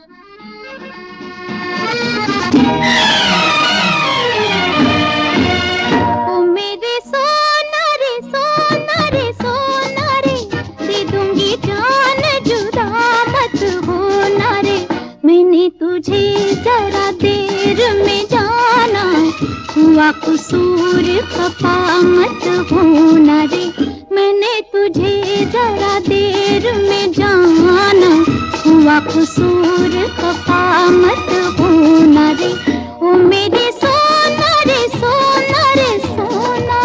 ओ मेरे सोना रे सोना रे सोना रे, दे दूंगी जान जुदा मत होना रे। मैंने तुझे जरा देर में जाना, हुआ कसूर खफा मत होना रे। मैंने तुझे जरा देर में जाना, हुआ कसूर खफा मत होना रे। ओ मेरे सोना रे सोना रे सोना।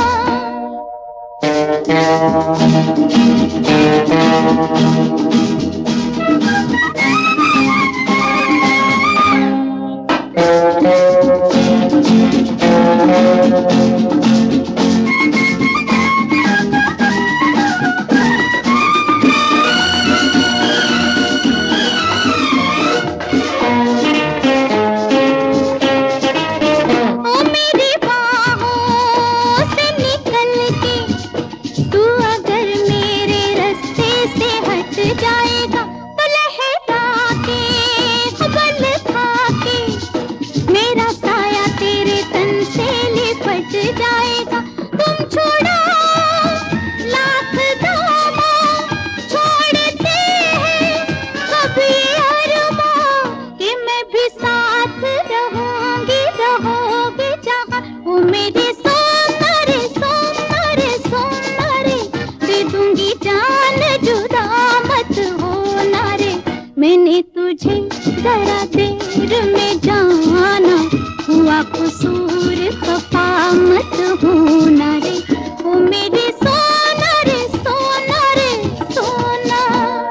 ओ मेरी बाहों से निकल के तू अगर मेरे रास्ते से हट जाएगा, तो लहरा के बल खा के मेरा साया तेरे तन से लिपट जाएगा। तुम छोड़ो लाख दामों, छोड़ते हैं कभी अरमां, कि मैं भी साथ रहूंगी रहोगे जहां। ओ मेरे सोना रे सोना रे सोना रे, दे दूंगी जान जुदा मत होना रे। मैंने तुझे जरा देर में जाना, हुआ कसूर खफा मत होना रे। ओ मेरे सोना रे सोना रे सोना।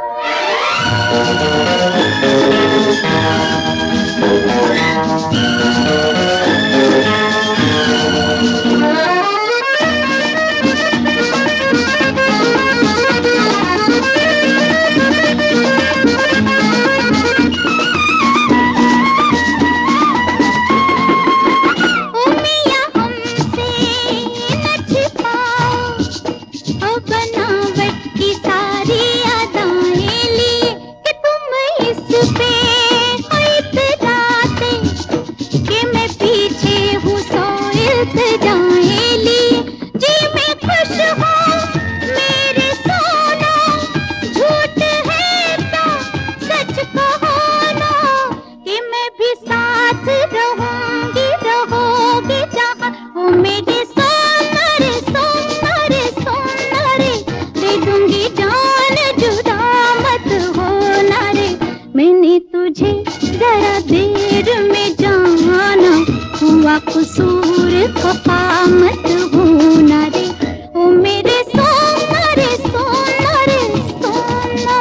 ओ मियां हमसे न छिपाओ, ओ बनावट की सारी अदाएं लिए, कि तुम इस पे हो इतराते, कि मैं पीछे हूँ सौ इल्तिजाएं लिए। जी मैं खुश हूँ मेरे सोना, झूठ है तो सच कहो ना, कि मैं भी साथ रहूंगी रहोगे जहां। ओ मेरे सोना रे सोना रे सोना रे, दे दूंगी जान जुदा मत होना रे। मैंने तुझे जरा देर में जाना, हुआ कसूर खफा मत होना रे। ओ मेरे सोना रे सोना रे सोना।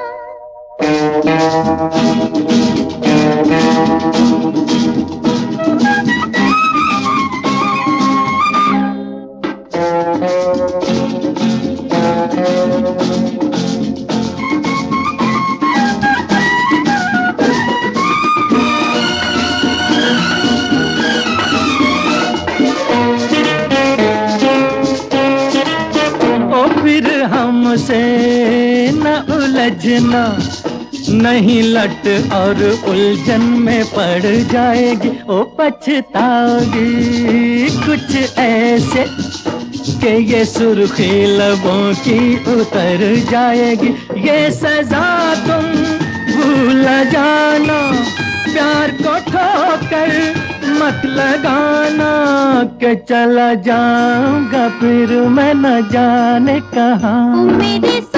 ओ फिर हमसे न उलझना, नहीं लट और उलझन में पड़ जाएगी। ओ पछताओगी कुछ ऐसे, कि ये सुर्खी लबों की उतर जाएगी। ये सजा तुम भूल जाना, प्यार को ठोकर मत लगाना, कि चला जाऊंगा फिर मैं न जाने कहाँ। ओ मेरे